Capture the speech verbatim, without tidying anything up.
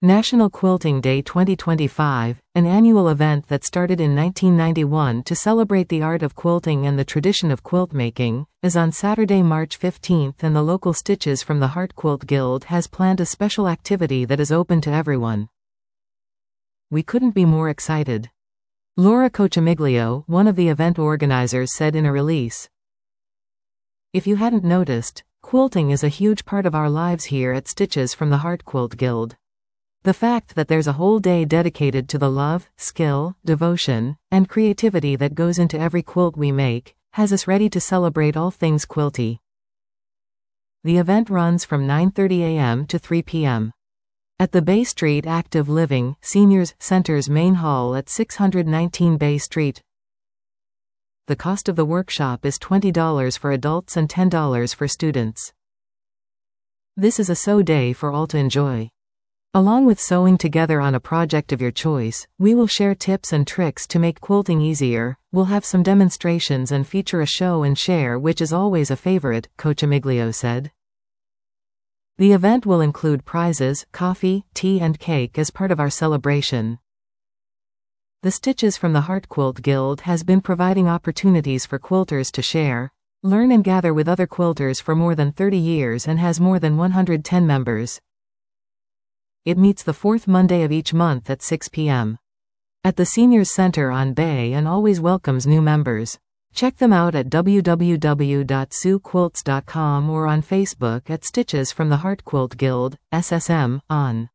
National Quilting Day twenty twenty-five, an annual event that started in nineteen ninety-one to celebrate the art of quilting and the tradition of quilt making, is on Saturday, March fifteenth, and the local Stitches from the Heart Quilt Guild has planned a special activity that is open to everyone. We couldn't be more excited. Laura Cochimiglio, one of the event organizers, said in a release. If you hadn't noticed, quilting is a huge part of our lives here at Stitches from the Heart Quilt Guild. The fact that there's a whole day dedicated to the love, skill, devotion, and creativity that goes into every quilt we make, has us ready to celebrate all things quilty. The event runs from nine thirty a m to three p m at the Bay Street Active Living Seniors Center's main hall at six nineteen Bay Street. The cost of the workshop is twenty dollars for adults and ten dollars for students. This is a sew day for all to enjoy. Along with sewing together on a project of your choice, we will share tips and tricks to make quilting easier. We'll have some demonstrations and feature a show and share, which is always a favorite, Cochimiglio said. The event will include prizes, coffee, tea and cake as part of our celebration. The Stitches from the Heart Quilt Guild has been providing opportunities for quilters to share, learn and gather with other quilters for more than thirty years and has more than one hundred ten members. It meets the fourth Monday of each month at six p m at the Seniors Center on Bay and always welcomes new members. Check them out at w w w dot sue quilts dot com or on Facebook at Stitches from the Heart Quilt Guild, S S M, on